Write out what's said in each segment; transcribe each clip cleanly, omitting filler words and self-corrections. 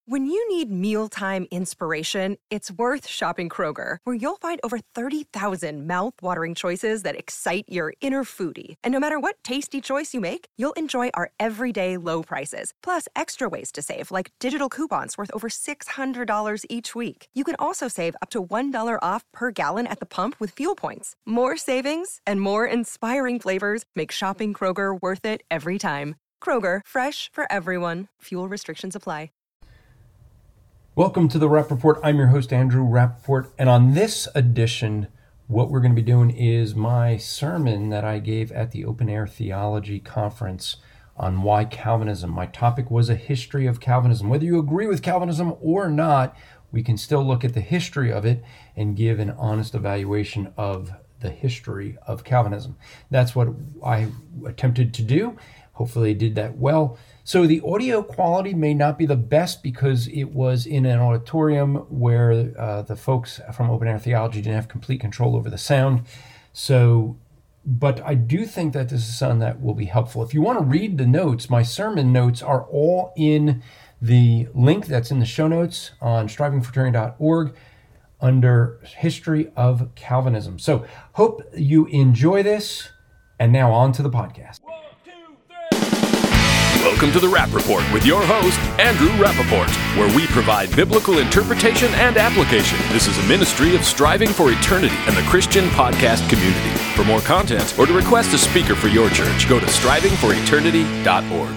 When you need mealtime inspiration, it's worth shopping Kroger, where you'll find over 30,000 mouth-watering choices that excite your inner foodie. And no matter what tasty choice you make, you'll enjoy our everyday low prices, plus extra ways to save, like digital coupons worth over $600 each week. You can also save up to $1 off per gallon at the pump with fuel points. More savings and more inspiring flavors make shopping Kroger worth it every time. Kroger, fresh for everyone. Fuel restrictions apply. Welcome to the Rapp Report. I'm your host, Andrew Rappaport, and on this edition, what we're going to be doing is my sermon that I gave at the Open Air Theology Conference on why Calvinism. My topic was a history of Calvinism. Whether you agree with Calvinism or not, we can still look at the history of it and give an honest evaluation of the history of Calvinism. That's what I attempted to do. Hopefully I did that well. So the audio quality may not be the best because it was in an auditorium where the folks from Open Air Theology didn't have complete control over the sound. But I do think that this is something that will be helpful. If you want to read the notes, my sermon notes are all in the link that's in the show notes on strivingforeternity.org under History of Calvinism. So hope you enjoy this. And now on to the podcast. Welcome to the Rapp Report with your host, Andrew Rappaport, where we provide biblical interpretation and application. This is a ministry of Striving for Eternity and the Christian podcast community. For more content or to request a speaker for your church, go to strivingforeternity.org.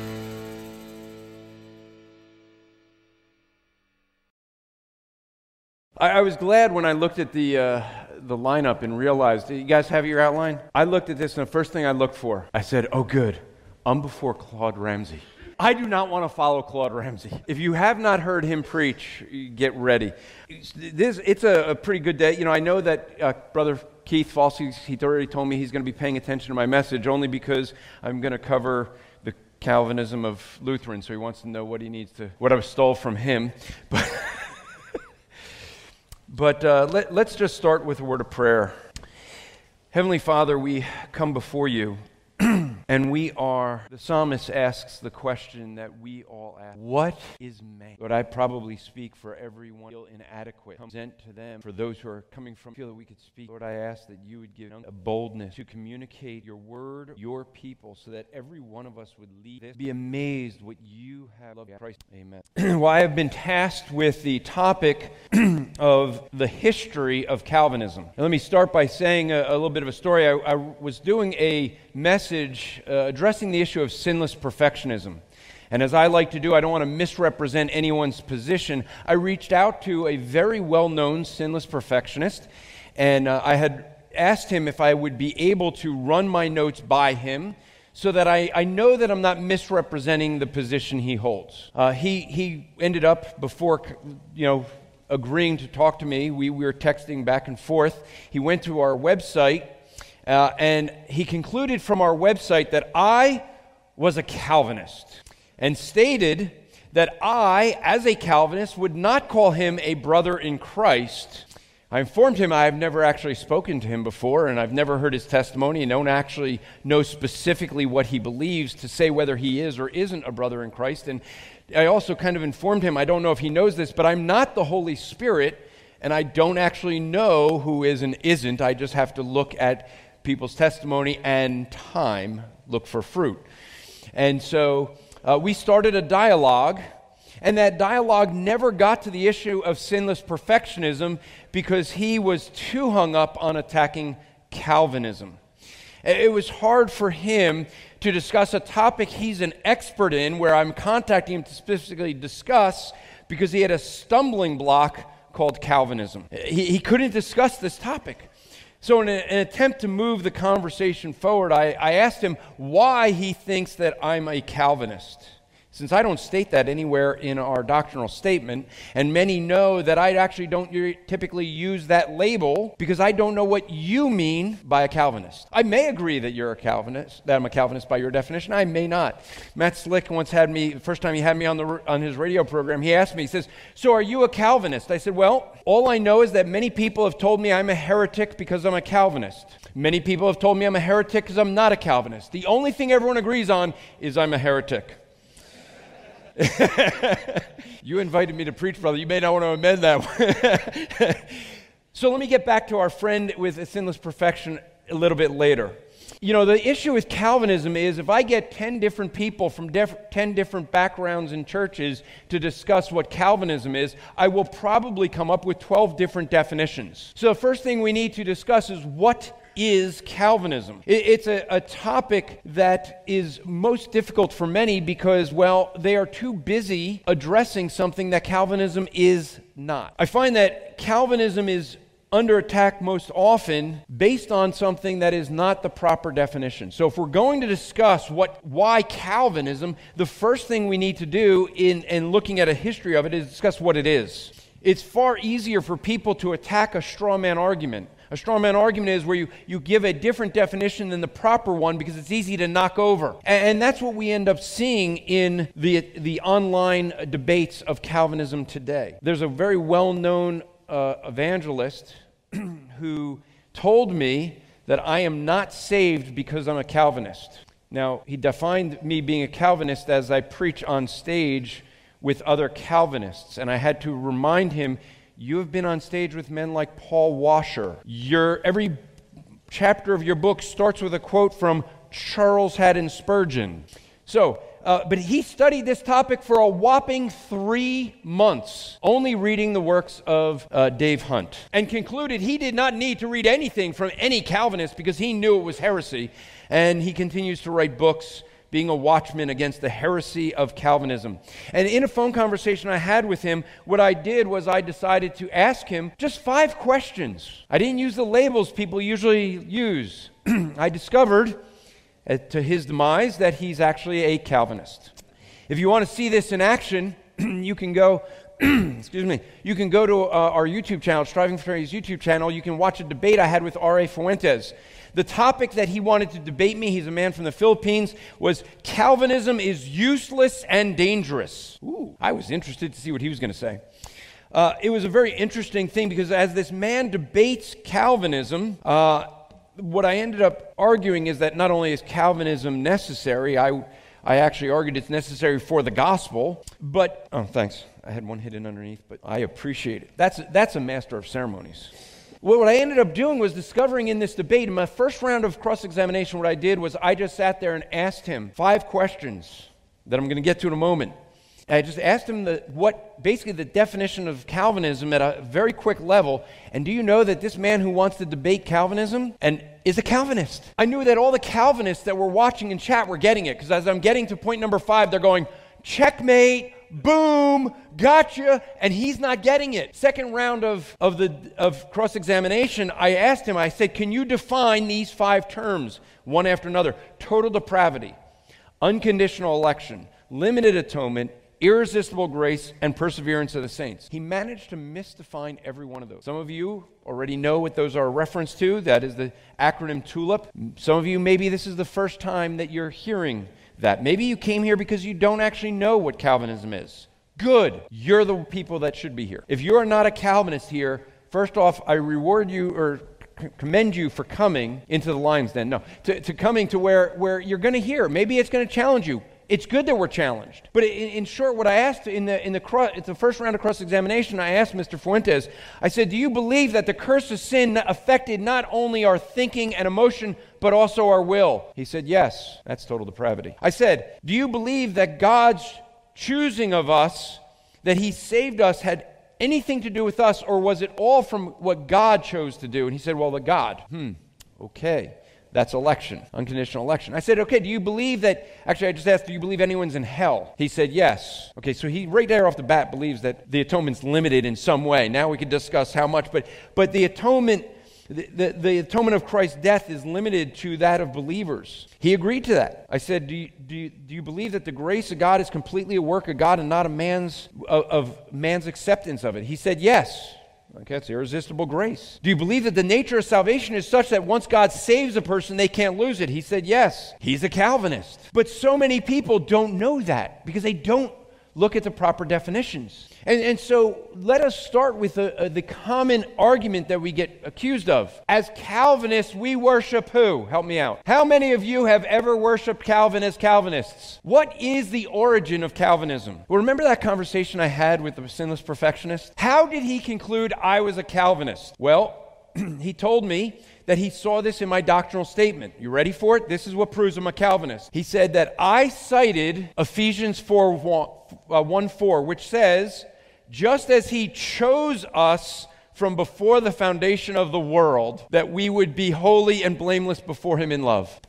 I was glad when I looked at the lineup and realized, you guys have your outline? I looked at this and the first thing I looked for, I said, oh good, I'm before Claude Ramsey. I do not want to follow Claude Ramsey. If you have not heard him preach, get ready. It's a pretty good day. You know, I know that Brother Keith Falsey, he already told me he's going to be paying attention to my message only because I'm going to cover the Calvinism of Lutheran, so he wants to know what I stole from him. But let's just start with a word of prayer. Heavenly Father, we come before you, and the psalmist asks the question that we all ask, what is man? Lord, I probably speak for everyone feel inadequate. Present to them, for those who are coming from, feel that we could speak. Lord, I ask that you would give a boldness to communicate your word, your people, so that every one of us would leave this, be amazed what you have loved Christ. Amen. Well, I have been tasked with the topic of the history of Calvinism. And let me start by saying a little bit of a story. I was doing a message addressing the issue of sinless perfectionism. And as I like to do, I don't want to misrepresent anyone's position. I reached out to a very well-known sinless perfectionist, and I had asked him if I would be able to run my notes by him so that I know that I'm not misrepresenting the position he holds. He ended up, before agreeing to talk to me, we were texting back and forth. He went to our website, and he concluded from our website that I was a Calvinist and stated that I, as a Calvinist, would not call him a brother in Christ. I informed him I have never actually spoken to him before, and I've never heard his testimony and don't actually know specifically what he believes to say whether he is or isn't a brother in Christ. And I also kind of informed him, I don't know if he knows this, but I'm not the Holy Spirit, and I don't actually know who is and isn't. I just have to look at people's testimony and look for fruit. And so we started a dialogue, and that dialogue never got to the issue of sinless perfectionism because he was too hung up on attacking Calvinism. It was hard for him to discuss a topic he's an expert in, where I'm contacting him to specifically discuss, because he had a stumbling block called Calvinism. He couldn't discuss this topic. So in an attempt to move the conversation forward, I asked him why he thinks that I'm a Calvinist. Since I don't state that anywhere in our doctrinal statement, and many know that I actually don't typically use that label because I don't know what you mean by a Calvinist. I may agree that you're a Calvinist, that I'm a Calvinist by your definition. I may not. Matt Slick once had me, the first time he had me on his radio program, he asked me, he says, so are you a Calvinist? I said, well, all I know is that many people have told me I'm a heretic because I'm a Calvinist. Many people have told me I'm a heretic because I'm not a Calvinist. The only thing everyone agrees on is I'm a heretic. You invited me to preach, brother. You may not want to amend that. So let me get back to our friend with a sinless perfection a little bit later. You know, the issue with Calvinism is if I get 10 different people from 10 different backgrounds in churches to discuss what Calvinism is, I will probably come up with 12 different definitions. So the first thing we need to discuss is what is Calvinism? It's a topic that is most difficult for many because, well, they are too busy addressing something that Calvinism is not. I find that Calvinism is under attack most often based on something that is not the proper definition. So if we're going to discuss why Calvinism, the first thing we need to do in looking at a history of it is discuss what it is. It's far easier for people to attack a straw man argument. A straw man argument is where you give a different definition than the proper one because it's easy to knock over. And that's what we end up seeing in the online debates of Calvinism today. There's a very well-known evangelist who told me that I am not saved because I'm a Calvinist. Now, he defined me being a Calvinist as I preach on stage with other Calvinists, and I had to remind him, you have been on stage with men like Paul Washer. Every chapter of your book starts with a quote from Charles Haddon Spurgeon. But he studied this topic for a whopping 3 months, only reading the works of Dave Hunt, and concluded he did not need to read anything from any Calvinist because he knew it was heresy, and he continues to write books being a watchman against the heresy of Calvinism. And in a phone conversation I had with him, what I did was I decided to ask him just 5 questions. I didn't use the labels people usually use. I discovered, to his demise, that he's actually a Calvinist. If you want to see this in action, you can go you can go to our YouTube channel, Striving for Eternity's YouTube channel. You can watch a debate I had with R.A. Fuentes. The topic that he wanted to debate me, he's a man from the Philippines, was Calvinism is useless and dangerous. Ooh, I was interested to see what he was going to say. It was a very interesting thing because as this man debates Calvinism, what I ended up arguing is that not only is Calvinism necessary, I actually argued it's necessary for the gospel, but, oh, thanks. I had one hidden underneath, but I appreciate it. That's a master of ceremonies. What I ended up doing was discovering in this debate, in my first round of cross-examination, what I did was I just sat there and asked him 5 questions that I'm going to get to in a moment. I just asked him basically the definition of Calvinism at a very quick level. And do you know that this man who wants to debate Calvinism and is a Calvinist? I knew that all the Calvinists that were watching in chat were getting it, because as I'm getting to point number 5, they're going, checkmate, boom, gotcha, and he's not getting it. Second round of cross-examination, I asked him, I said, can you define these 5 terms, one after another? Total depravity, unconditional election, limited atonement, irresistible grace, and perseverance of the saints. He managed to misdefine every one of those. Some of you already know what those are a reference to. That is the acronym TULIP. Some of you, maybe this is the first time that you're hearing that. Maybe you came here because you don't actually know what Calvinism is. Good. You're the people that should be here. If you're not a Calvinist here, first off, I reward you or commend you for coming into the lion's den. No, to coming to where you're going to hear. Maybe it's going to challenge you. It's good that we're challenged. But in short, what I asked in the first round of cross-examination, I asked Mr. Fuentes, I said, do you believe that the curse of sin affected not only our thinking and emotion, but also our will? He said, yes. That's total depravity. I said, do you believe that God's choosing of us, that He saved us, had anything to do with us, or was it all from what God chose to do? And he said, well, the God. Okay. That's election, unconditional election. I said, okay, do you believe that, actually I just asked, do you believe anyone's in hell? He said, yes. Okay, so he right there off the bat believes that the atonement's limited in some way. Now we could discuss how much, but the atonement, the atonement of Christ's death is limited to that of believers. He agreed to that. I said, do you believe that the grace of God is completely a work of God and not of man's acceptance of it? He said, yes. Okay, that's irresistible grace. Do you believe that the nature of salvation is such that once God saves a person, they can't lose it? He said, yes. He's a Calvinist. But so many people don't know that because they don't look at the proper definitions. And so let us start with the common argument that we get accused of. As Calvinists, we worship who? Help me out. How many of you have ever worshiped Calvin as Calvinists? What is the origin of Calvinism? Well, remember that conversation I had with the sinless perfectionist? How did he conclude I was a Calvinist? Well, he told me that he saw this in my doctrinal statement. You ready for it? This is what proves I'm a Calvinist. He said that I cited Ephesians 1:4, which says, just as he chose us from before the foundation of the world, that we would be holy and blameless before him in love.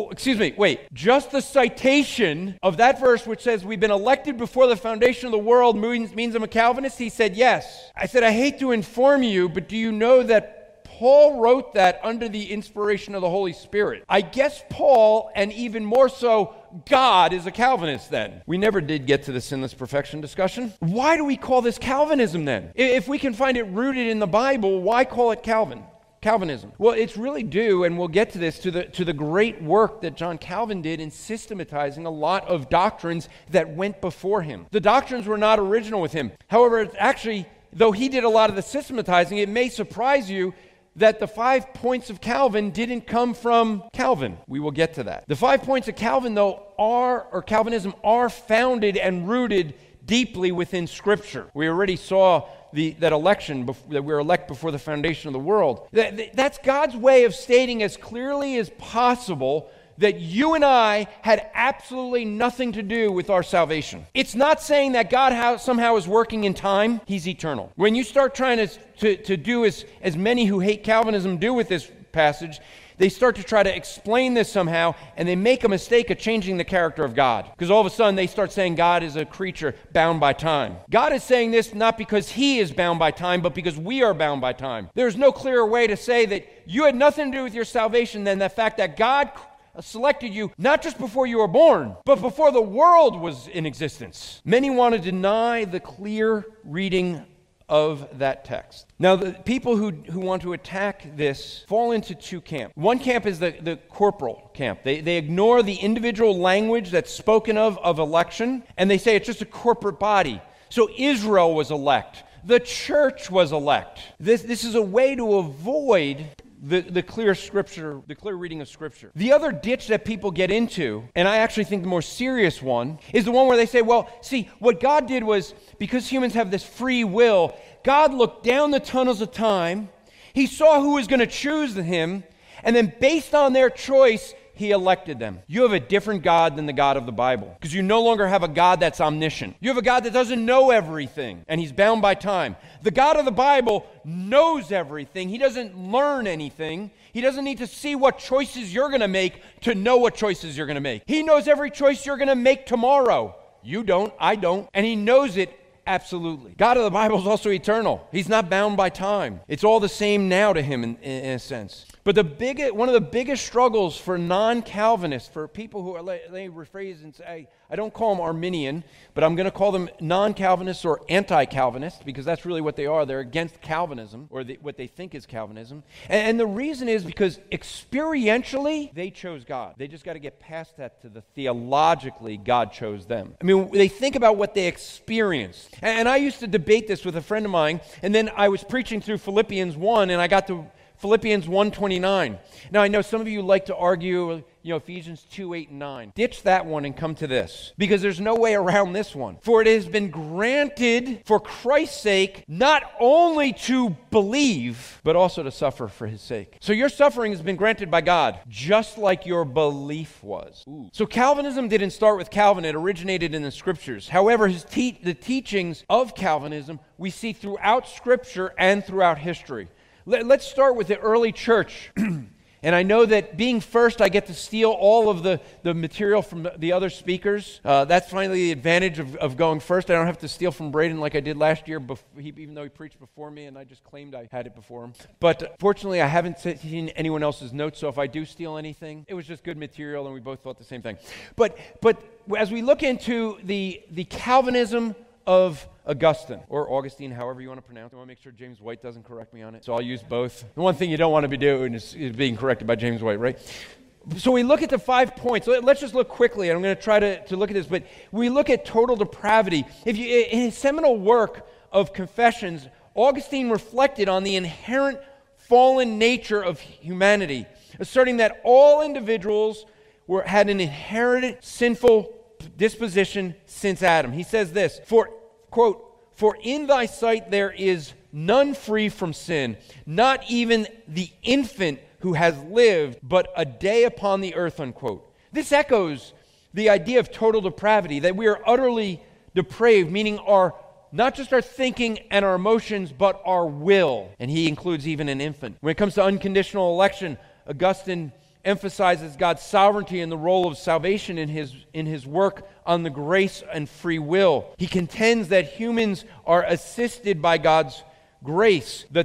Just the citation of that verse which says we've been elected before the foundation of the world means I'm a Calvinist? He said, yes. I said, I hate to inform you, but do you know that Paul wrote that under the inspiration of the Holy Spirit? I guess Paul, and even more so, God is a Calvinist then. We never did get to the sinless perfection discussion. Why do we call this Calvinism then? If we can find it rooted in the Bible, why call it Calvinism? Well, it's really due, and we'll get to this, to the great work that John Calvin did in systematizing a lot of doctrines that went before him. The doctrines were not original with him. However, it's actually, though he did a lot of the systematizing, it may surprise you that the 5 points of Calvin didn't come from Calvin. We will get to that. The 5 points of Calvin, though, Calvinism are founded and rooted deeply within Scripture. We already saw that election, that we're elect before the foundation of the world. That's God's way of stating as clearly as possible that you and I had absolutely nothing to do with our salvation. It's not saying that God somehow is working in time. He's eternal. When you start trying to do as many who hate Calvinism do with this passage, they start to try to explain this somehow, and they make a mistake of changing the character of God. Because all of a sudden, they start saying God is a creature bound by time. God is saying this not because he is bound by time, but because we are bound by time. There's no clearer way to say that you had nothing to do with your salvation than the fact that God selected you not just before you were born, but before the world was in existence. Many want to deny the clear reading of that text. Now, the people who want to attack this fall into two camps. One camp is the corporal camp. They ignore the individual language that's spoken of election, and they say it's just a corporate body. So Israel was elect. The church was elect. This is a way to avoid the clear scripture, the clear reading of Scripture. The other ditch that people get into, and I actually think the more serious one, is the one where they say, well, see, what God did was, because humans have this free will, God looked down the tunnels of time, he saw who was going to choose him, and then based on their choice, he elected them. You have a different God than the God of the Bible, because you no longer have a God that's omniscient. You have a God that doesn't know everything, and he's bound by time. The God of the Bible knows everything. He doesn't learn anything. He doesn't need to see what choices you're going to make to know what choices you're going to make. He knows every choice you're going to make tomorrow. You don't, I don't, and he knows it absolutely. God of the Bible is also eternal. He's not bound by time. It's all the same now to him in a sense. But one of the biggest struggles for non-Calvinists, for people who are, let me rephrase and say, I don't call them Arminian, but I'm going to call them non-Calvinists or anti-Calvinists, because that's really what they are. They're against Calvinism, or what they think is Calvinism. And the reason is because experientially, they chose God. They just got to get past that to the theologically, God chose them. I mean, they think about what they experienced. And I used to debate this with a friend of mine, and then I was preaching through Philippians 1, and I got to Philippians 1:29. Now, I know some of you like to argue, Ephesians 2:8 and 9. Ditch that one and come to this, because there's no way around this one. For it has been granted for Christ's sake not only to believe, but also to suffer for his sake. So your suffering has been granted by God, just like your belief was. Ooh. So Calvinism didn't start with Calvin. It originated in the Scriptures. However, the teachings of Calvinism we see throughout Scripture and throughout history. Let's start with the early church. And I know that being first, I get to steal all of the material from the other speakers. That's finally the advantage of going first. I don't have to steal from Braden like I did last year, even though he preached before me, and I just claimed I had it before him. But fortunately, I haven't seen anyone else's notes, so if I do steal anything, it was just good material, and we both thought the same thing. But as we look into the Calvinism of Augustine, or Augustine, however you want to pronounce it. I want to make sure James White doesn't correct me on it, so I'll use both. The one thing you don't want to be doing is being corrected by James White, right? So we look at the 5 points. Let's just look quickly, and I'm going to try to look at this, but we look at total depravity. In his seminal work of Confessions, Augustine reflected on the inherent fallen nature of humanity, asserting that all individuals had an inherent sinful disposition since Adam. He says this, quote, "For in thy sight there is none free from sin, not even the infant who has lived but a day upon the earth," unquote. This echoes the idea of total depravity, that we are utterly depraved, meaning not just our thinking and our emotions, but our will. And he includes even an infant. When it comes to unconditional election, Augustine emphasizes God's sovereignty and the role of salvation in his work on the grace and free will. He contends that humans are assisted by God's grace, that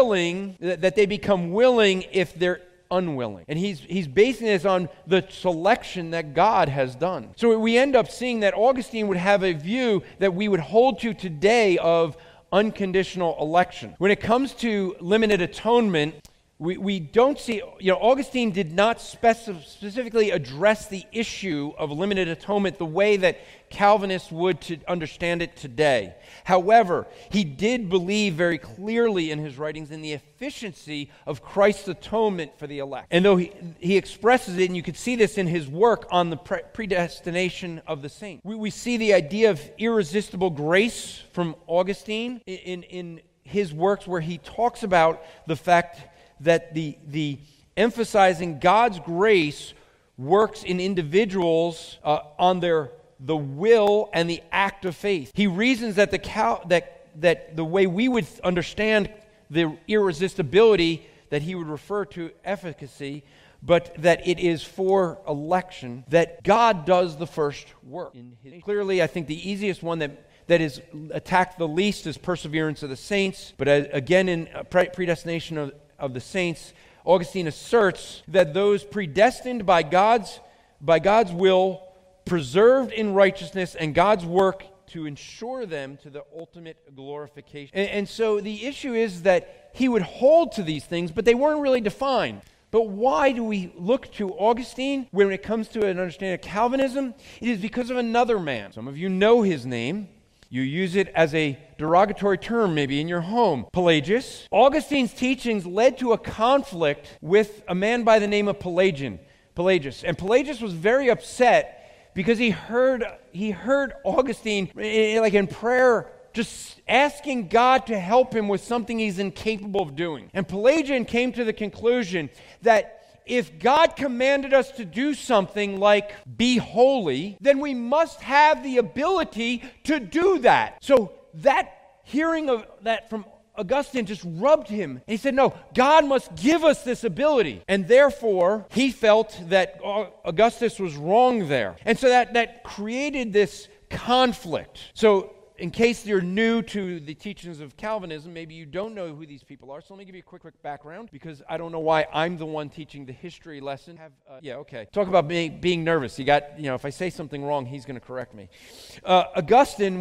they become willing if they're unwilling. And he's basing this on the selection that God has done. So we end up seeing that Augustine would have a view that we would hold to today of unconditional election. When it comes to limited atonement, we don't see, Augustine did not specifically address the issue of limited atonement the way that Calvinists would to understand it today. However, he did believe very clearly in his writings in the efficiency of Christ's atonement for the elect. And though he expresses it, and you could see this in his work on the predestination of the saints, we see the idea of irresistible grace from Augustine in his works, where he talks about the fact that the emphasizing God's grace works in individuals on the will and the act of faith. He reasons that that the way we would understand the irresistibility, that he would refer to efficacy, but that it is for election, that God does the first work. Clearly, I think the easiest one that is attacked the least is perseverance of the saints, but again in predestination of the saints, Augustine asserts that those predestined by God's will, preserved in righteousness, and God's work to ensure them to the ultimate glorification. And so the issue is that he would hold to these things, but they weren't really defined. But why do we look to Augustine when it comes to an understanding of Calvinism? It is because of another man. Some of you know his name. You use it as a derogatory term maybe in your home. Pelagius. Augustine's teachings led to a conflict with a man by the name of Pelagius. And Pelagius was very upset because he heard Augustine like in prayer just asking God to help him with something he's incapable of doing. And Pelagian came to the conclusion that if God commanded us to do something like be holy, then we must have the ability to do that. So that hearing of that from Augustine just rubbed him. And he said, no, God must give us this ability. And therefore, he felt that Augustus was wrong there. And so that created this conflict. So in case you're new to the teachings of Calvinism, maybe you don't know who these people are, so let me give you a quick background, because I don't know why I'm the one teaching the history lesson. Talk about being nervous. If I say something wrong, he's going to correct me. Augustine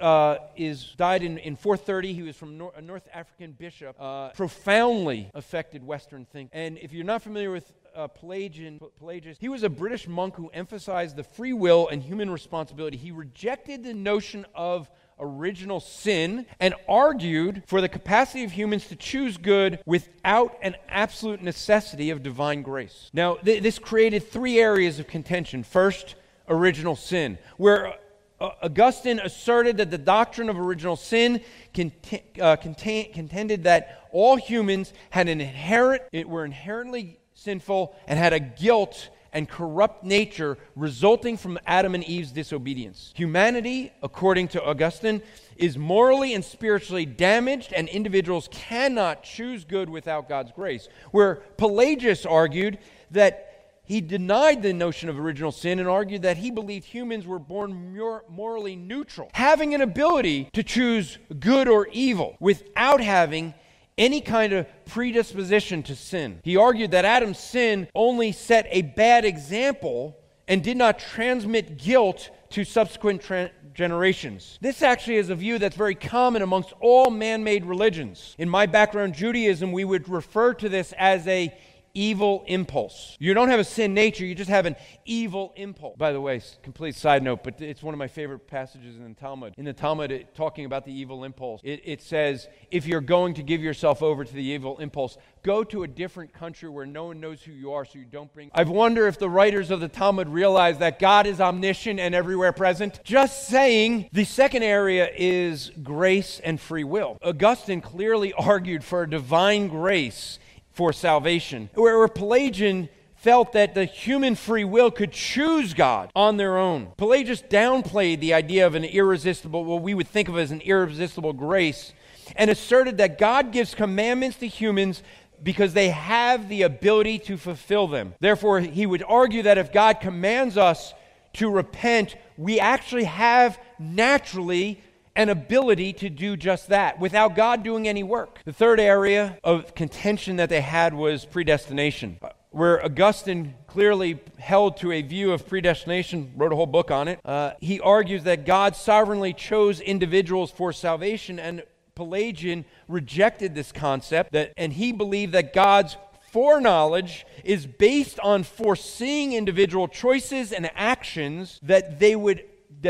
died in 430. He was from a North African bishop, profoundly affected Western thinking. And if you're not familiar with Pelagius, he was a British monk who emphasized the free will and human responsibility. He rejected the notion of original sin and argued for the capacity of humans to choose good without an absolute necessity of divine grace. Now, this created three areas of contention. First, original sin, where Augustine asserted that the doctrine of original sin contended that all humans were inherently sinful and had a guilt and corrupt nature resulting from Adam and Eve's disobedience. Humanity, according to Augustine, is morally and spiritually damaged, and individuals cannot choose good without God's grace. Where Pelagius argued that he denied the notion of original sin and argued that he believed humans were born morally neutral, having an ability to choose good or evil without having any kind of predisposition to sin. He argued that Adam's sin only set a bad example and did not transmit guilt to subsequent generations. This actually is a view that's very common amongst all man-made religions. In my background, Judaism, we would refer to this as a evil impulse. You don't have a sin nature, you just have an evil impulse. By the way, complete side note, but it's one of my favorite passages in the Talmud. In the Talmud, talking about the evil impulse, it says, if you're going to give yourself over to the evil impulse, go to a different country where no one knows who you are so you don't bring... I wonder if the writers of the Talmud realize that God is omniscient and everywhere present. Just saying. The second area is grace and free will. Augustine clearly argued for a divine grace for salvation, where Pelagian felt that the human free will could choose God on their own. Pelagius downplayed the idea of an irresistible, what we would think of as an irresistible grace, and asserted that God gives commandments to humans because they have the ability to fulfill them. Therefore, he would argue that if God commands us to repent, we actually have naturally an ability to do just that without God doing any work. The third area of contention that they had was predestination, where Augustine clearly held to a view of predestination, wrote a whole book on it. He argues that God sovereignly chose individuals for salvation, and Pelagian rejected this concept, and he believed that God's foreknowledge is based on foreseeing individual choices and actions that they would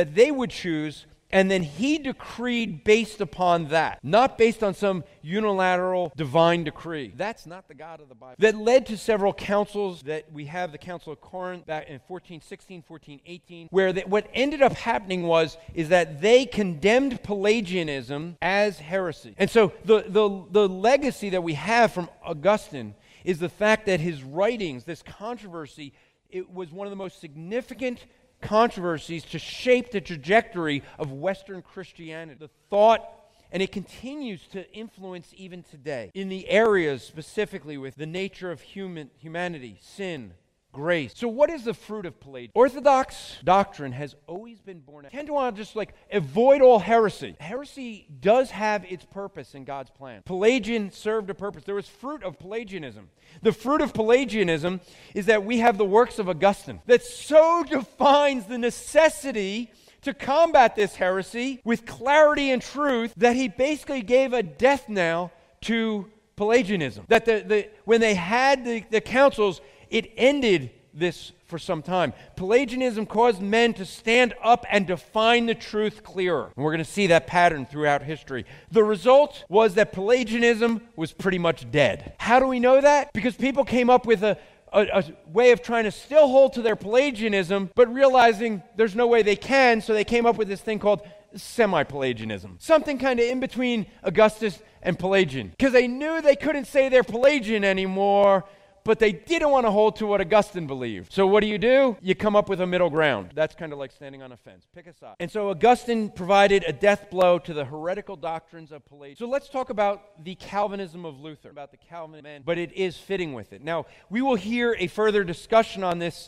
choose, and then he decreed based upon that, not based on some unilateral divine decree. That's not the God of the Bible. That led to several councils that we have, the Council of Corinth back in 1416, 1418, where what ended up happening is that they condemned Pelagianism as heresy. And so the legacy that we have from Augustine is the fact that his writings, this controversy, it was one of the most significant controversies to shape the trajectory of Western Christianity. The thought, and it continues to influence even today, in the areas specifically with the nature of humanity, sin, grace. So what is the fruit of Pelagianism? Orthodox doctrine has always been born out. I tend to want to just avoid all heresy. Heresy does have its purpose in God's plan. Pelagian served a purpose. There was fruit of Pelagianism. The fruit of Pelagianism is that we have the works of Augustine that so defines the necessity to combat this heresy with clarity and truth that he basically gave a death knell to Pelagianism. That when they had the councils, it ended this for some time. Pelagianism caused men to stand up and define the truth clearer. And we're going to see that pattern throughout history. The result was that Pelagianism was pretty much dead. How do we know that? Because people came up with a way of trying to still hold to their Pelagianism, but realizing there's no way they can, so they came up with this thing called semi-Pelagianism. Something kind of in between Augustus and Pelagian. Because they knew they couldn't say they're Pelagian anymore, but they didn't want to hold to what Augustine believed. So what do? You come up with a middle ground. That's kind of like standing on a fence. Pick a side. And so Augustine provided a death blow to the heretical doctrines of Pelagianism. So let's talk about the Calvinism of Luther, about the Calvinist man, but it is fitting with it. Now, we will hear a further discussion on this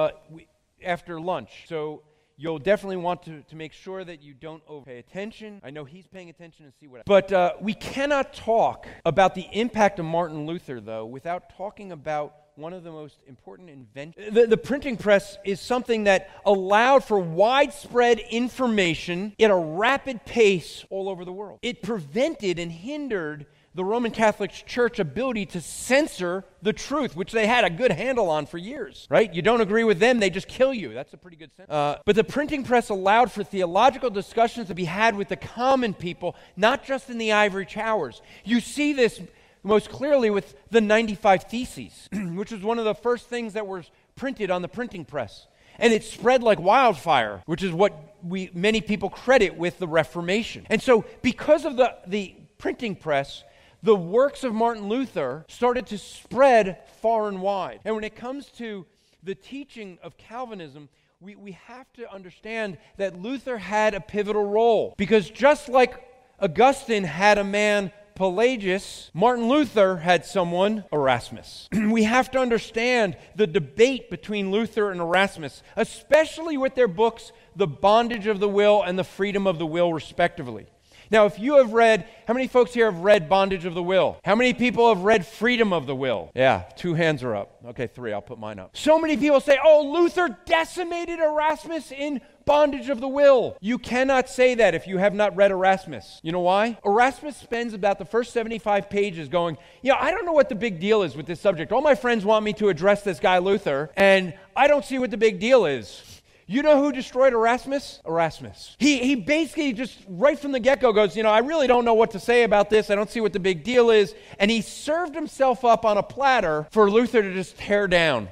after lunch. So you'll definitely want to make sure that you don't pay attention. I know he's paying attention and see what But we cannot talk about the impact of Martin Luther, though, without talking about one of the most important inventions. The printing press is something that allowed for widespread information at a rapid pace all over the world. It prevented and hindered the Roman Catholic Church ability to censor the truth, which they had a good handle on for years, right? You don't agree with them, they just kill you. That's a pretty good sentence. But the printing press allowed for theological discussions to be had with the common people, not just in the ivory towers. You see this most clearly with the 95 Theses, which was one of the first things that was printed on the printing press. And it spread like wildfire, which is what many people credit with the Reformation. And so because of the printing press, the works of Martin Luther started to spread far and wide. And when it comes to the teaching of Calvinism, we have to understand that Luther had a pivotal role. Because just like Augustine had a man, Pelagius, Martin Luther had someone, Erasmus. We have to understand the debate between Luther and Erasmus, especially with their books, The Bondage of the Will and The Freedom of the Will, respectively. Now, if you have read, how many folks here have read Bondage of the Will? How many people have read Freedom of the Will? Yeah, 2 hands are up. Okay, 3, I'll put mine up. So many people say, oh, Luther decimated Erasmus in bondage of the will. You cannot say that if you have not read Erasmus. You know why? Erasmus spends about the first 75 pages going, I don't know what the big deal is with this subject. All my friends want me to address this guy Luther, and I don't see what the big deal is. You know who destroyed Erasmus? Erasmus. He basically just right from the get-go goes, I really don't know what to say about this. I don't see what the big deal is. And he served himself up on a platter for Luther to just tear down.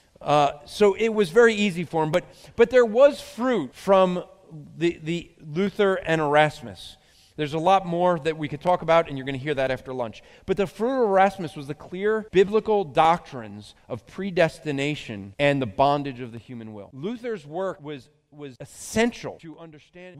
So it was very easy for him. But there was fruit from the Luther and Erasmus. There's a lot more that we could talk about, and you're going to hear that after lunch. But the fruit of Erasmus was the clear biblical doctrines of predestination and the bondage of the human will. Luther's work was essential to understand.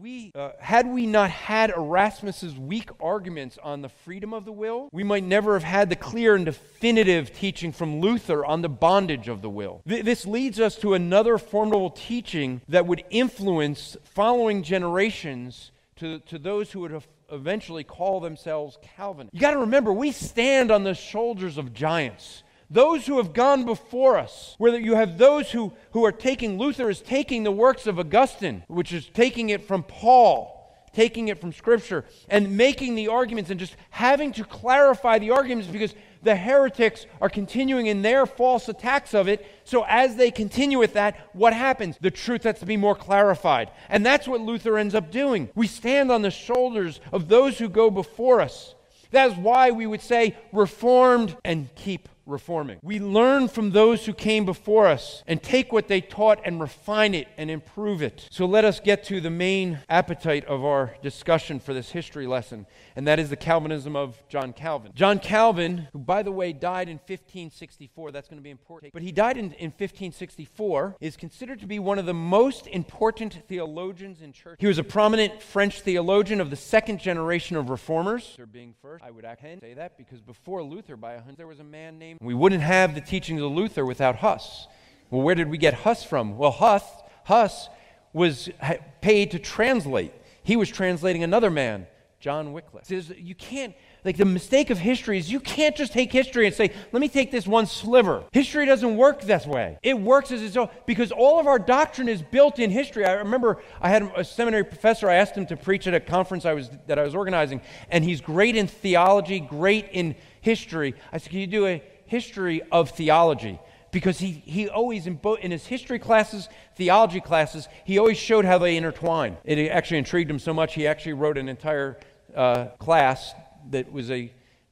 Had we not had Erasmus's weak arguments on the freedom of the will, we might never have had the clear and definitive teaching from Luther on the bondage of the will. This leads us to another formidable teaching that would influence following generations to those who would eventually call themselves Calvinists. You got to remember, we stand on the shoulders of giants. Those who have gone before us, whether you have those who are taking, Luther is taking the works of Augustine, which is taking it from Paul, taking it from Scripture, and making the arguments and just having to clarify the arguments because the heretics are continuing in their false attacks of it. So as they continue with that, what happens? The truth has to be more clarified. And that's what Luther ends up doing. We stand on the shoulders of those who go before us. That is why we would say reformed and keep reforming. We learn from those who came before us and take what they taught and refine it and improve it. So let us get to the main appetite of our discussion for this history lesson, and that is the Calvinism of John Calvin. John Calvin, who by the way died in 1564, that's going to be important, but he died in 1564, is considered to be one of the most important theologians in church. He was a prominent French theologian of the second generation of reformers. Luther being first, I would say that because before Luther by 100, there was a man named. We wouldn't have the teachings of Luther without Huss. Well, where did we get Huss from? Well, Huss was paid to translate. He was translating another man, John Wycliffe. You can't, the mistake of history is you can't just take history and say, let me take this one sliver. History doesn't work that way. It works as its own, because all of our doctrine is built in history. I remember I had a seminary professor, I asked him to preach at a conference that I was organizing, and he's great in theology, great in history. I said, can you do a history of theology? Because he always, in his history classes, theology classes, he always showed how they intertwine. It actually intrigued him so much, he actually wrote an entire class that was a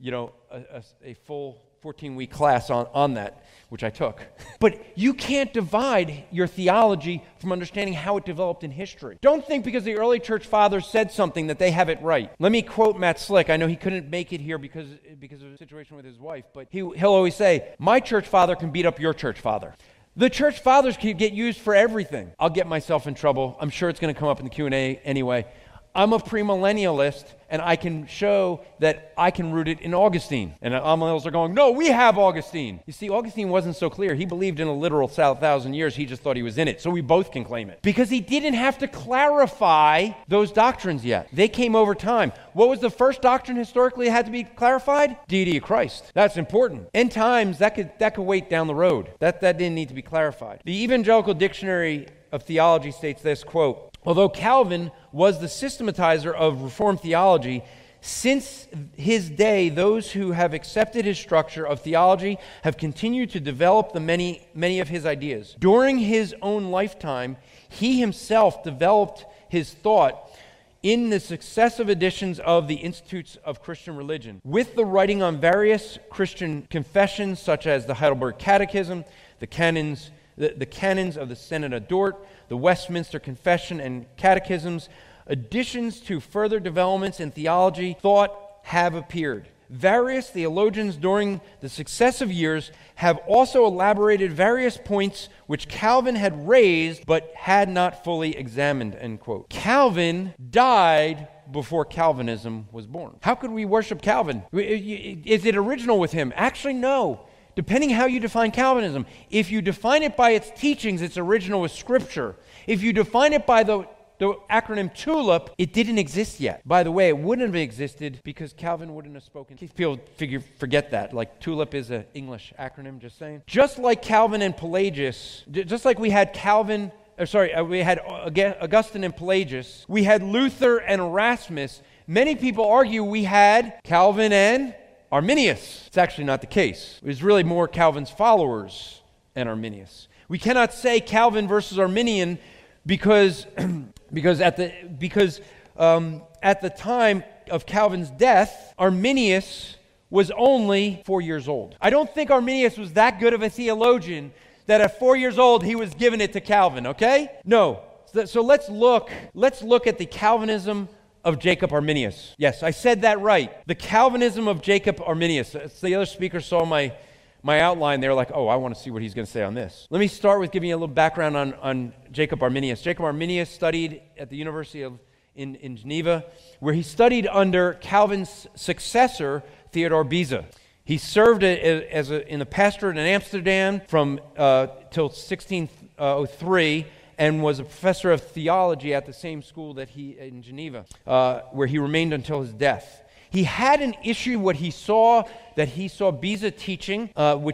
full 14-week class on that, which I took. But you can't divide your theology from understanding how it developed in history. Don't think because the early church fathers said something that they have it right. Let me quote Matt Slick. I know he couldn't make it here because of a situation with his wife, but he'll always say, my church father can beat up your church father. The church fathers can get used for everything. I'll get myself in trouble. I'm sure it's going to come up in the Q&A anyway. I'm a premillennialist, and I can show that I can root it in Augustine. And amillennials are going, no, we have Augustine. You see, Augustine wasn't so clear. He believed in a literal 1,000 years. He just thought he was in it. So we both can claim it. Because he didn't have to clarify those doctrines yet. They came over time. What was the first doctrine historically that had to be clarified? Deity of Christ. That's important. End times, that could wait down the road. That didn't need to be clarified. The Evangelical Dictionary of Theology states this, quote, although Calvin was the systematizer of Reformed theology, since his day, those who have accepted his structure of theology have continued to develop the many of his ideas. During his own lifetime, he himself developed his thought in the successive editions of the Institutes of Christian Religion, with the writing on various Christian confessions, such as the Heidelberg Catechism, the canons of the Synod of Dort, the Westminster Confession and Catechisms. Additions to further developments in theology thought have appeared. Various theologians during the successive years have also elaborated various points which Calvin had raised but had not fully examined, end quote. Calvin died before Calvinism was born. How could we worship Calvin? Is it original with him? Actually, no. Depending how you define Calvinism. If you define it by its teachings, it's original with Scripture. If you define it by the acronym TULIP, it didn't exist yet. By the way, it wouldn't have existed because Calvin wouldn't have spoken. People forget that. Like TULIP is an English acronym, just saying. Just like Calvin and Pelagius, just like we had Calvin we had Augustine and Pelagius. We had Luther and Erasmus. Many people argue we had Calvin and Arminius. It's actually not the case. It was really more Calvin's followers and Arminius. We cannot say Calvin versus Arminian because at the time of Calvin's death, Arminius was only 4 years old. I don't think Arminius was that good of a theologian that at 4 years old he was giving it to Calvin, okay? No. So let's look at the Calvinism of Jacob Arminius. Yes, I said that right. The Calvinism of Jacob Arminius. The other speakers saw my outline. They were like, oh, I want to see what he's going to say on this. Let me start with giving you a little background on Jacob Arminius. Jacob Arminius studied at the University in Geneva, where he studied under Calvin's successor, Theodore Beza. He served in the pastorate in Amsterdam from till 1603, and was a professor of theology at the same school in Geneva, where he remained until his death. He had an issue what he saw Beza teaching,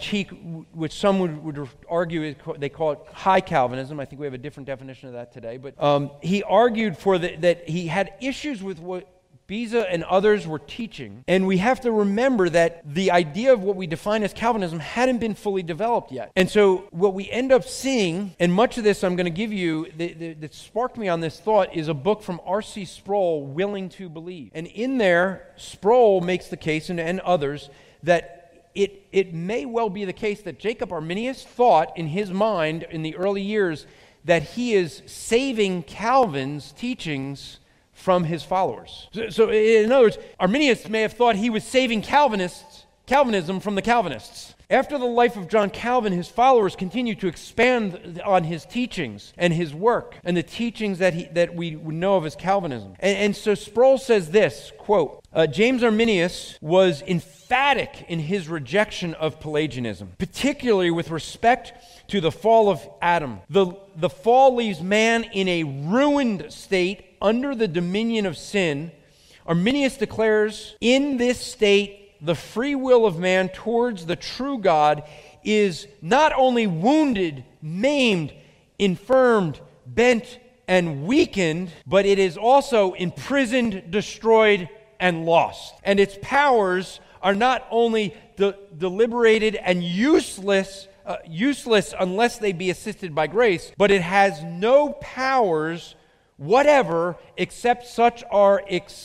which some would argue they call it high Calvinism. I think we have a different definition of that today. But he argued that he had issues with what Beza and others were teaching. And we have to remember that the idea of what we define as Calvinism hadn't been fully developed yet. And so what we end up seeing, and much of this I'm going to give you that sparked me on this thought, is a book from R.C. Sproul, Willing to Believe. And in there, Sproul makes the case, and others, that it may well be the case that Jacob Arminius thought in his mind in the early years that he is saving Calvin's teachings from his followers. So in other words, Arminius may have thought he was saving Calvinism from the Calvinists. After the life of John Calvin, his followers continued to expand on his teachings and his work and the teachings that we know of as Calvinism. And so Sproul says this, quote, James Arminius was emphatic in his rejection of Pelagianism, particularly with respect to the fall of Adam. The fall leaves man in a ruined state under the dominion of sin. Arminius declares, in this state, the free will of man towards the true God is not only wounded, maimed, infirmed, bent, and weakened, but it is also imprisoned, destroyed, and lost. And its powers are not only deliberated and useless unless they be assisted by grace, but it has no powers whatever except such are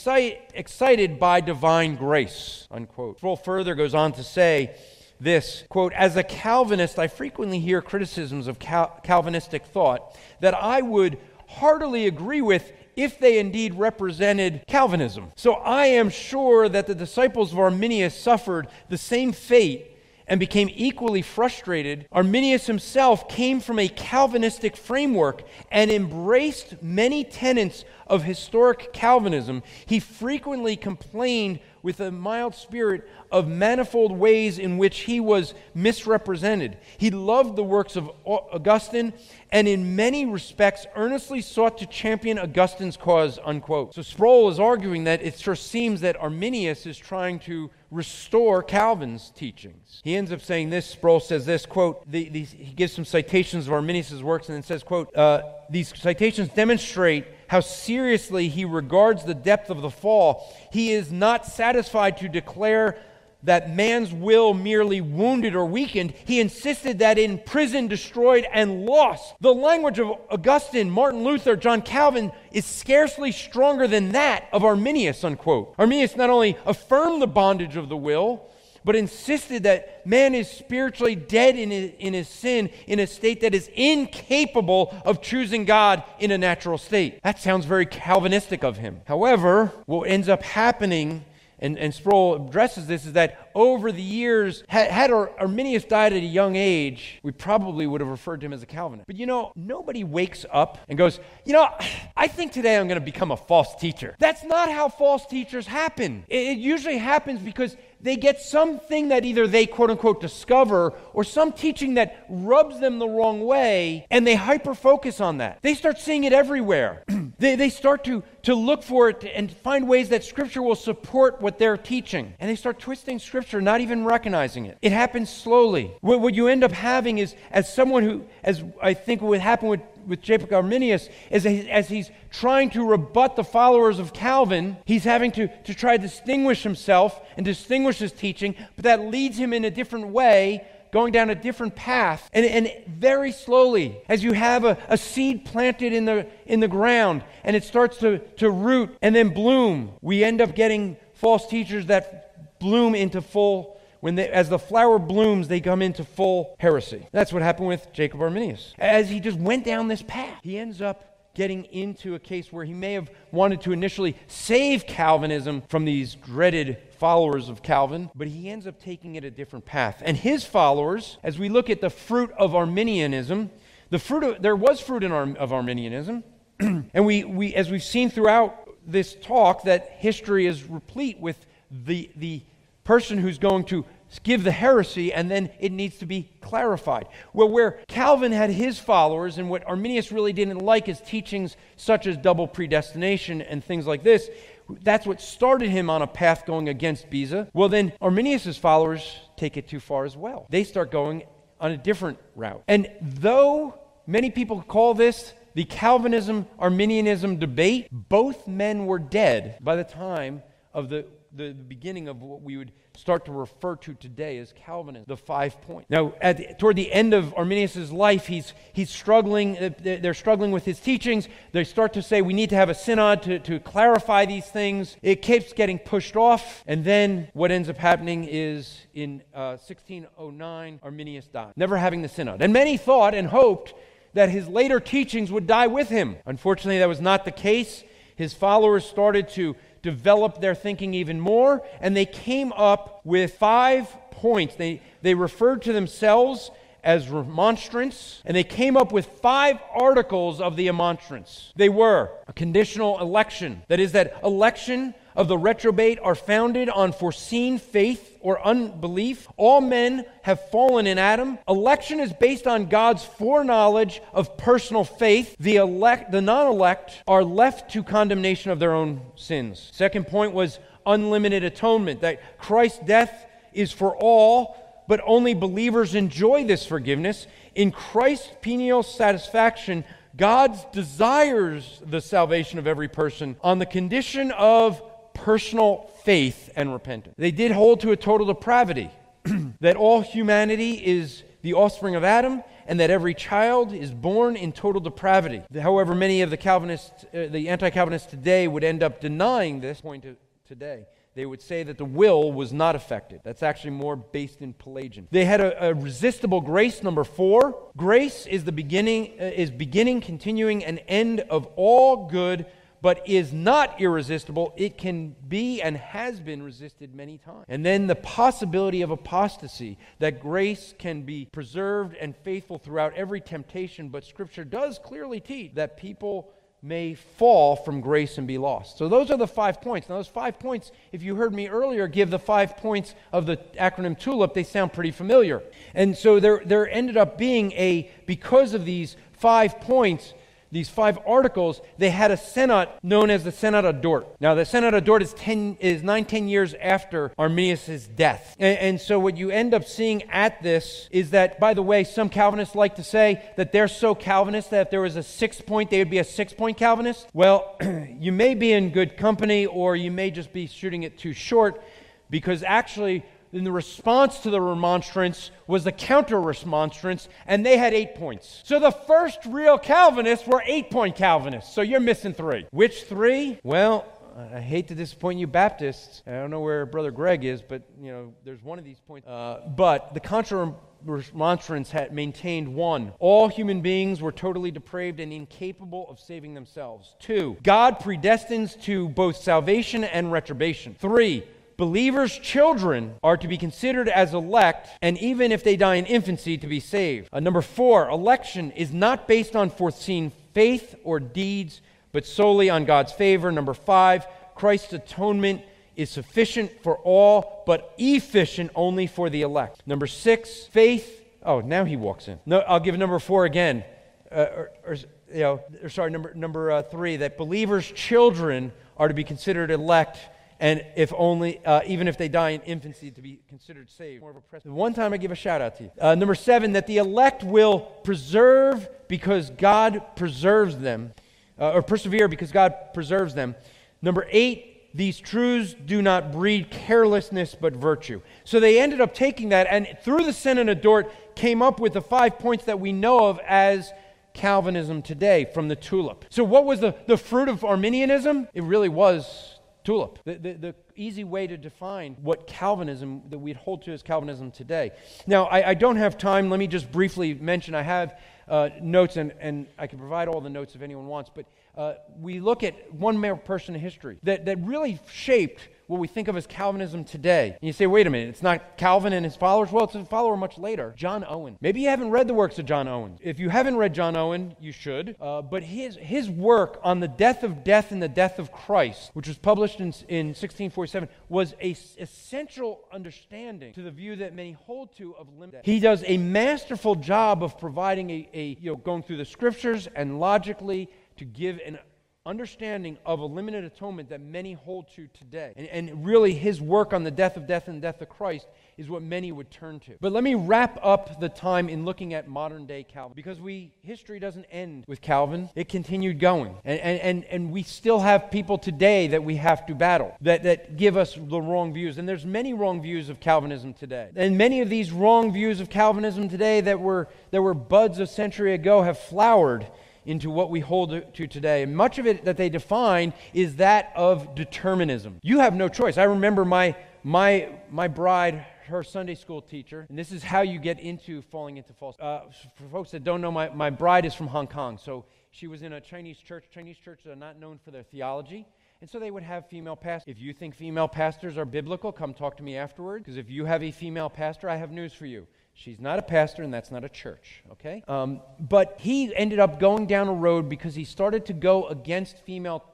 excited by divine grace, unquote. Sproul further goes on to say this, quote, as a Calvinist, I frequently hear criticisms of Calvinistic thought that I would heartily agree with if they indeed represented Calvinism. So I am sure that the disciples of Arminius suffered the same fate and became equally frustrated. Arminius himself came from a Calvinistic framework and embraced many tenets of historic Calvinism. He frequently complained with a mild spirit of manifold ways in which he was misrepresented. He loved the works of Augustine and in many respects earnestly sought to champion Augustine's cause, unquote. So Sproul is arguing that it sure seems that Arminius is trying to restore Calvin's teachings. He ends up saying this, Sproul says this, quote, he gives some citations of Arminius' works and then says, quote, these citations demonstrate how seriously he regards the depth of the fall. He is not satisfied to declare that man's will merely wounded or weakened. He insisted that in prison, destroyed, and lost. The language of Augustine, Martin Luther, John Calvin is scarcely stronger than that of Arminius, unquote. Arminius not only affirmed the bondage of the will, but insisted that man is spiritually dead in his sin, in a state that is incapable of choosing God in a natural state. That sounds very Calvinistic of him. However, what ends up happening, and Sproul addresses this, is that over the years, had Arminius died at a young age, we probably would have referred to him as a Calvinist. But nobody wakes up and goes, I think today I'm going to become a false teacher. That's not how false teachers happen. It usually happens because they get something that either they quote-unquote discover or some teaching that rubs them the wrong way, and they hyper-focus on that. They start seeing it everywhere. They start to look for it and find ways that Scripture will support what they're teaching. And they start twisting Scripture, not even recognizing it. It happens slowly. What you end up having is, as I think what happened with Jacob Arminius is as he's trying to rebut the followers of Calvin, he's having to try to distinguish himself and distinguish his teaching, but that leads him in a different way, going down a different path. And very slowly, as you have a seed planted in the ground and it starts to root and then bloom, we end up getting false teachers that bloom into full, as the flower blooms, they come into full heresy. That's what happened with Jacob Arminius. As he just went down this path, he ends up getting into a case where he may have wanted to initially save Calvinism from these dreaded followers of Calvin, but he ends up taking it a different path. And his followers, as we look at the fruit of Arminianism, there was fruit of Arminianism, and we as we've seen throughout this talk, that history is replete with the person who's going to give the heresy, and then it needs to be clarified. Well, where Calvin had his followers, and what Arminius really didn't like is teachings such as double predestination and things like this, that's what started him on a path going against Beza. Well, then Arminius' followers take it too far as well. They start going on a different route. And though many people call this the Calvinism-Arminianism debate, both men were dead by the time of the beginning of what we would start to refer to today as Calvinism, the 5 points. Now, toward the end of Arminius' life, he's struggling. They're struggling with his teachings. They start to say we need to have a synod to clarify these things. It keeps getting pushed off, and then what ends up happening is in 1609, Arminius died, never having the synod. And many thought and hoped that his later teachings would die with him. Unfortunately, that was not the case. His followers started to develop their thinking even more, and they came up with 5 points. They referred to themselves as remonstrants, and they came up with 5 articles of the remonstrance. They were a conditional election. That is, that election of the reprobate are founded on foreseen faith or unbelief. All men have fallen in Adam. Election is based on God's foreknowledge of personal faith. The non-elect are left to condemnation of their own sins. Second point was unlimited atonement, that Christ's death is for all, but only believers enjoy this forgiveness. In Christ's penial satisfaction, God desires the salvation of every person on the condition of personal faith and repentance. They did hold to a total depravity, that all humanity is the offspring of Adam, and that every child is born in total depravity. However, many of the anti-Calvinists today would end up denying this point today. They would say that the will was not affected. That's actually more based in Pelagian. They had a resistible grace, number 4. Grace is beginning, continuing, and end of all good, but is not irresistible. It can be and has been resisted many times. And then the possibility of apostasy, that grace can be preserved and faithful throughout every temptation, but Scripture does clearly teach that people may fall from grace and be lost. So those are the 5 points. Now those 5 points, if you heard me earlier give the 5 points of the acronym TULIP, they sound pretty familiar. And so there ended up being because of these 5 points, these 5 articles, they had a synod known as the Synod of Dort. Now, the Synod of Dort is 9-10 years after Arminius' death. And so what you end up seeing at this is that, by the way, some Calvinists like to say that they're so Calvinist that if there was a 6 point, they would be a 6-point Calvinist. Well, you may be in good company, or you may just be shooting it too short, because actually, in the response to the remonstrance was the counter-remonstrance, and they had 8 points. So the first real Calvinists were 8-point Calvinists, so you're missing 3. Which 3? Well, I hate to disappoint you Baptists. I don't know where Brother Greg is, but there's one of these points. But the counter-remonstrance had maintained 1. All human beings were totally depraved and incapable of saving themselves. 2. God predestines to both salvation and reprobation. 3. Believers' children are to be considered as elect, and even if they die in infancy, to be saved. Number 4, election is not based on foreseen faith or deeds, but solely on God's favor. Number 5, Christ's atonement is sufficient for all, but efficient only for the elect. Number 6, faith. Oh, now he walks in. No, I'll give number 4 again. Number 3, that believers' children are to be considered elect, and if only, even if they die in infancy, to be considered saved. More of a precedent. One time I give a shout out to you. Number 7, that the elect will preserve because God preserves them, or persevere because God preserves them. Number 8, these truths do not breed carelessness but virtue. So they ended up taking that, and through the Synod of Dort came up with the 5 points that we know of as Calvinism today from the tulip. So what was the fruit of Arminianism? It really was tulip. The easy way to define what Calvinism, that we'd hold to as Calvinism today. Now, I don't have time. Let me just briefly mention, I have notes, and I can provide all the notes if anyone wants, but we look at one more person in history that really shaped what we think of as Calvinism today. And you say, wait a minute, it's not Calvin and his followers? Well, it's a follower much later, John Owen. Maybe you haven't read the works of John Owen. If you haven't read John Owen, you should. But his work on the death of death and the death of Christ, which was published in 1647, was a essential understanding to the view that many hold to of limited. He does a masterful job of providing going through the scriptures and logically to give an understanding of a limited atonement that many hold to today. And really his work on the death of death and death of Christ is what many would turn to. But let me wrap up the time in looking at modern day Calvin, because history doesn't end with Calvin. It continued going. And we still have people today that we have to battle, that give us the wrong views. And there's many wrong views of Calvinism today. And many of these wrong views of Calvinism today that were buds a century ago have flowered into what we hold to today. And much of it that they define is that of determinism. You have no choice. I remember my bride, her Sunday school teacher, and this is how you get into falling into false. For folks that don't know, my bride is from Hong Kong, so she was in a Chinese church. Chinese churches are not known for their theology. And so they would have female pastors. If you think female pastors are biblical, come talk to me afterward, because if you have a female pastor, I have news for you. She's not a pastor, and that's not a church, okay? But he ended up going down a road because he started to go against female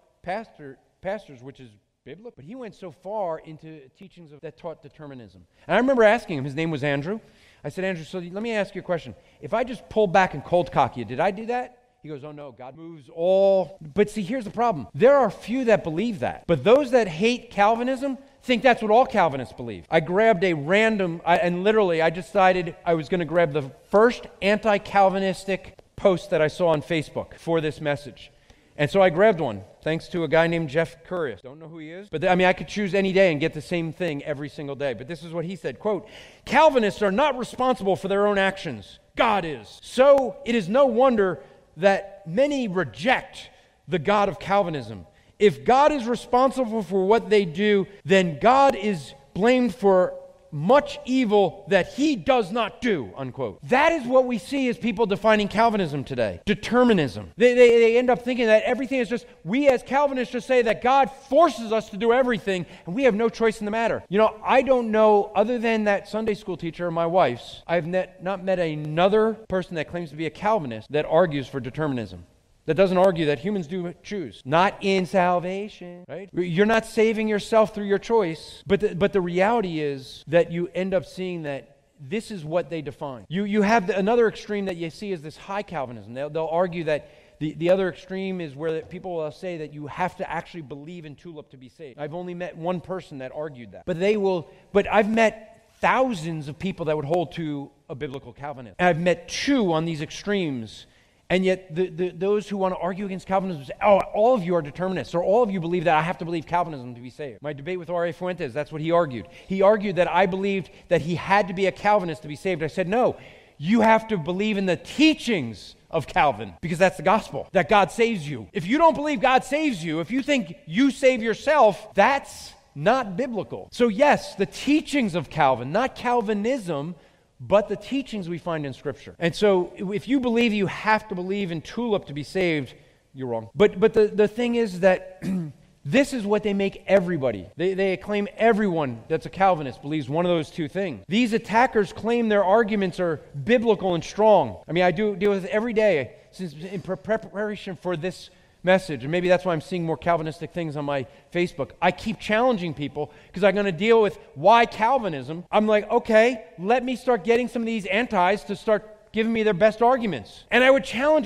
pastors, which is biblical. But he went so far into teachings that taught determinism. And I remember asking him, his name was Andrew. I said, Andrew, so let me ask you a question. If I just pull back and cold cock you, did I do that? He goes, oh no, God moves all. But see, here's the problem. There are few that believe that. But those that hate Calvinism think that's what all Calvinists believe. I grabbed a random, and literally I decided I was going to grab the first anti-Calvinistic post that I saw on Facebook for this message. And so I grabbed one, thanks to a guy named Jeff Curious. Don't know who he is, but I could choose any day and get the same thing every single day. But this is what he said, quote, Calvinists are not responsible for their own actions. God is. So it is no wonder that many reject the God of Calvinism. If God is responsible for what they do, then God is blamed for much evil that he does not do, unquote. That is what we see as people defining Calvinism today. Determinism. They end up thinking that everything is just, we as Calvinists just say that God forces us to do everything, and we have no choice in the matter. You know, I don't know, other than that Sunday school teacher, my wife's, I've not met another person that claims to be a Calvinist that argues for determinism. That doesn't argue that humans do choose. Not in salvation, right? You're not saving yourself through your choice. But the reality is that you end up seeing that this is what they define. You have another extreme that you see is this high Calvinism. They'll argue that the other extreme is where people will say that you have to actually believe in tulip to be saved. I've only met one person that argued that. But I've met thousands of people that would hold to a biblical Calvinism. And I've met two on these extremes. And yet those who want to argue against Calvinism say, oh, all of you are determinists, or all of you believe that I have to believe Calvinism to be saved. My debate with R.A. Fuentes, that's what he argued. He argued that I believed that he had to be a Calvinist to be saved. I said, no, you have to believe in the teachings of Calvin, because that's the gospel, that God saves you. If you don't believe God saves you, if you think you save yourself, that's not biblical. So yes, the teachings of Calvin, not Calvinism, but the teachings we find in Scripture. And so if you believe you have to believe in tulip to be saved, you're wrong. But the thing is that this is what they make everybody. They claim everyone that's a Calvinist believes one of those two things. These attackers claim their arguments are biblical and strong. I mean, I do deal with it every day since in preparation for this message, and maybe that's why I'm seeing more Calvinistic things on my Facebook. I keep challenging people because I'm going to deal with why Calvinism. I'm like, okay, let me start getting some of these antis to start giving me their best arguments. And I would challenge them,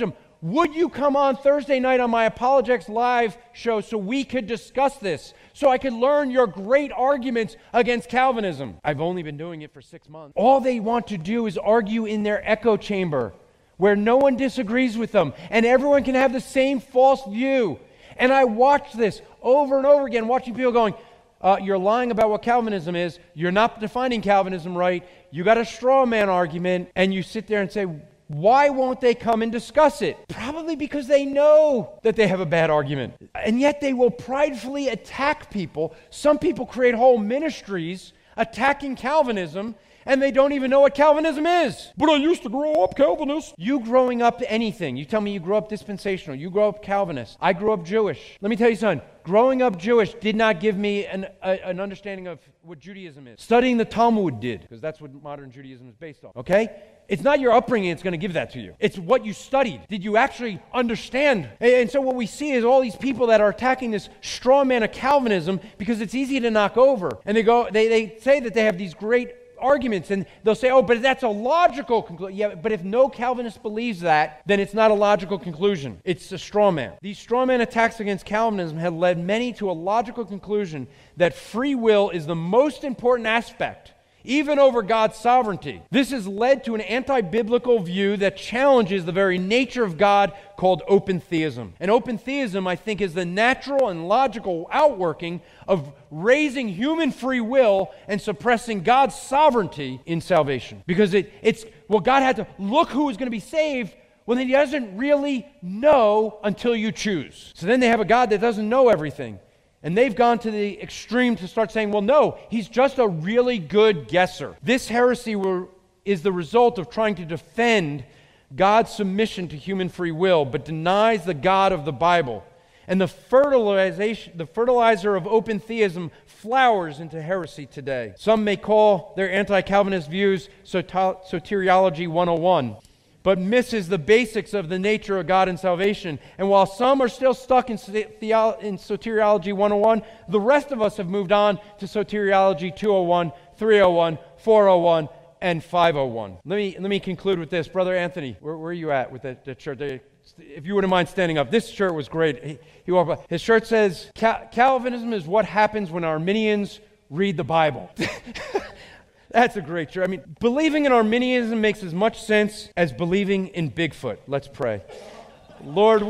would you come on Thursday night on my Apologetics Live show so we could discuss this, so I could learn your great arguments against Calvinism? I've only been doing it for 6 months. All they want to do is argue in their echo chamber where no one disagrees with them and everyone can have the same false view. And I watch this over and over again, watching people going, you're lying about what Calvinism is. You're not defining Calvinism right. You got a straw man argument, and you sit there and say, why won't they come and discuss it? Probably because they know that they have a bad argument. And yet they will pridefully attack people. Some people create whole ministries attacking Calvinism, and they don't even know what Calvinism is. But I used to grow up Calvinist. You growing up anything. You tell me you grew up dispensational. You grew up Calvinist. I grew up Jewish. Let me tell you something. Growing up Jewish did not give me an understanding of what Judaism is. Studying the Talmud did, because that's what modern Judaism is based on. Okay? It's not your upbringing that's going to give that to you. It's what you studied. Did you actually understand? And so what we see is all these people that are attacking this straw man of Calvinism because it's easy to knock over. And they say that they have these great arguments, and they'll say, oh, but that's a logical conclusion. Yeah, but if no Calvinist believes that, then it's not a logical conclusion. It's a straw man. These straw man attacks against Calvinism have led many to a logical conclusion that free will is the most important aspect, even over God's sovereignty. This has led to an anti-biblical view that challenges the very nature of God, called open theism. And open theism, I think, is the natural and logical outworking of raising human free will and suppressing God's sovereignty in salvation. Because God had to look who is going to be saved. Well, then he doesn't really know until you choose. So then they have a God that doesn't know everything. And they've gone to the extreme to start saying, well, no, he's just a really good guesser. This heresy is the result of trying to defend God's submission to human free will, but denies the God of the Bible. And the fertilizer of open theism flowers into heresy today. Some may call their anti-Calvinist views soteriology 101. But misses the basics of the nature of God and salvation. And while some are still stuck in Soteriology 101, the rest of us have moved on to Soteriology 201, 301, 401, and 501. Let me conclude with this. Brother Anthony, where are you at with that shirt? If you wouldn't mind standing up. This shirt was great. His shirt says, Calvinism is what happens when Arminians read the Bible. That's a great shirt. I mean, believing in Arminianism makes as much sense as believing in Bigfoot. Let's pray. Lord,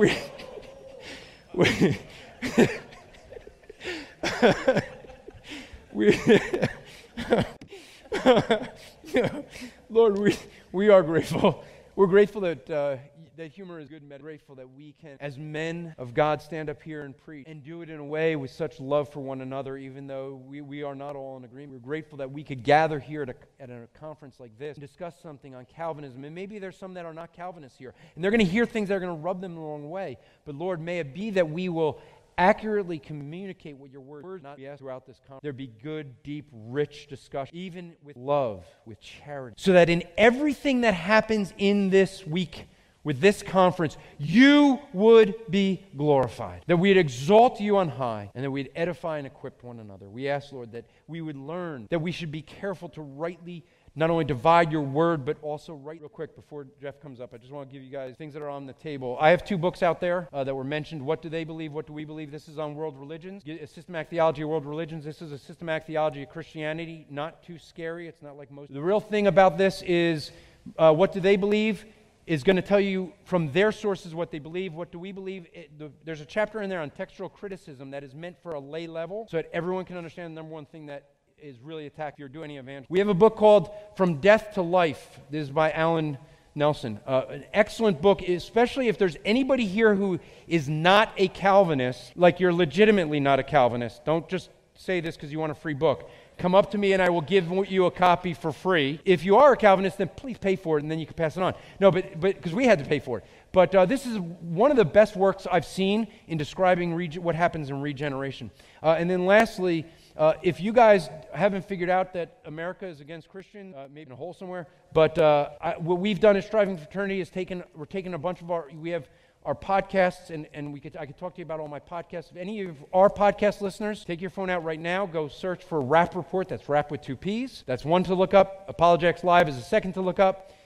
Lord, we are grateful. We're grateful that humor is good and grateful that we can, as men of God, stand up here and preach and do it in a way with such love for one another, even though we are not all in agreement. We're grateful that we could gather here at a conference like this and discuss something on Calvinism. And maybe there's some that are not Calvinists here, and they're going to hear things that are going to rub them the wrong way. But Lord, may it be that we will accurately communicate what your word not be asked throughout this conference. There be good, deep, rich discussion, even with love, with charity, so that in everything that happens in this week, with this conference, you would be glorified, that we'd exalt you on high, and that we'd edify and equip one another. We ask, Lord, that we would learn that we should be careful to rightly not only divide your word, but also write. Real quick, before Jeff comes up, I just want to give you guys things that are on the table. I have 2 books out there that were mentioned. What do they believe? What do we believe? This is on world religions. A systematic theology of world religions. This is a systematic theology of Christianity. Not too scary. It's not like most. The real thing about this is what do they believe is going to tell you from their sources what they believe. What do we believe? There's a chapter in there on textual criticism that is meant for a lay level so that everyone can understand the number one thing that is really attacked if you're doing any evangelism. We have a book called From Death to Life. This is by Alan Nelson. An excellent book, especially if there's anybody here who is not a Calvinist, like you're legitimately not a Calvinist. Don't just say this because you want a free book. Come up to me and I will give you a copy for free. If you are a Calvinist, then please pay for it and then you can pass it on. No, but because we had to pay for it. But this is one of the best works I've seen in describing what happens in regeneration. And then lastly, if you guys haven't figured out that America is against Christians, maybe in a hole somewhere, but what we've done at Striving Fraternity is we're taking a bunch of we have our podcasts, and I could talk to you about all my podcasts. If any of our podcast listeners, take your phone out right now, go search for Rap Report. That's Rap with 2 P's. That's one to look up. Apologetics Live is the second to look up.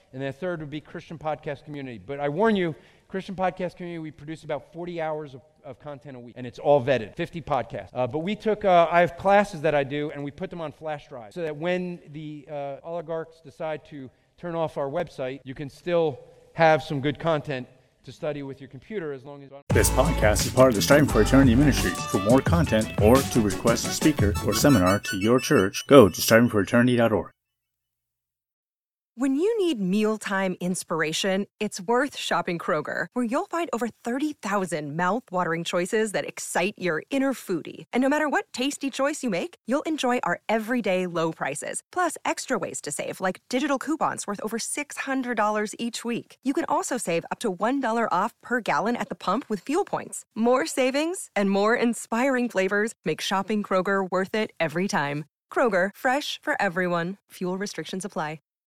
And then the third would be Christian Podcast Community. But I warn you, Christian Podcast Community, we produce about 40 hours of content a week, and it's all vetted, 50 podcasts. But we took, I have classes that I do, and we put them on flash drives so that when the oligarchs decide to turn off our website, you can still have some good content to study with your computer as long as... This podcast is part of the Striving for Eternity ministry. For more content or to request a speaker or seminar to your church, go to strivingforeternity.org. When you need mealtime inspiration, it's worth shopping Kroger, where you'll find over 30,000 mouth-watering choices that excite your inner foodie. And no matter what tasty choice you make, you'll enjoy our everyday low prices, plus extra ways to save, like digital coupons worth over $600 each week. You can also save up to $1 off per gallon at the pump with fuel points. More savings and more inspiring flavors make shopping Kroger worth it every time. Kroger, fresh for everyone. Fuel restrictions apply.